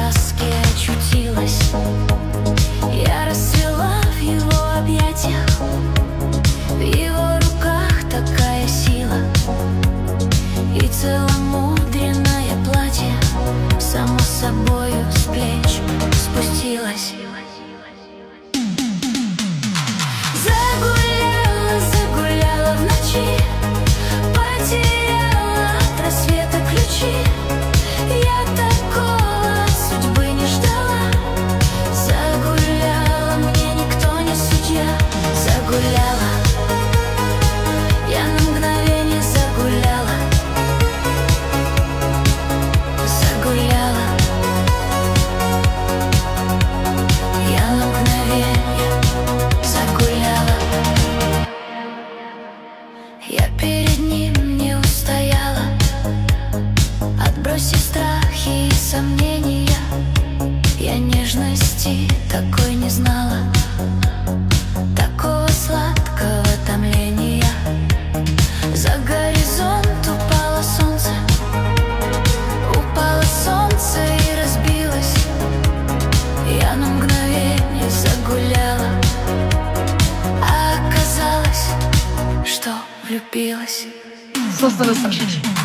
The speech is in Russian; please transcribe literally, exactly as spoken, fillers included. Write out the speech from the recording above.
сказке очутилась. Я расцвела в его объятиях, в его руках такая сила. И целомудренное платье само собою с плеч спустилось. Загуляла, загуляла в ночи, потеряла от рассвета ключи. Я такого от судьбы не ждала. Загуляла, мне никто не судья. Загуляла, я на мгновение загуляла. Загуляла, я на мгновение загуляла. Я перед ним не устояла, отбросив страхи и сомнения. Я нежности такой не знала, такого сладкого томления. За горизонт упало солнце, упало солнце и разбилось. Я на мгновение загуляла, а оказалось, что влюбилась. Слушай,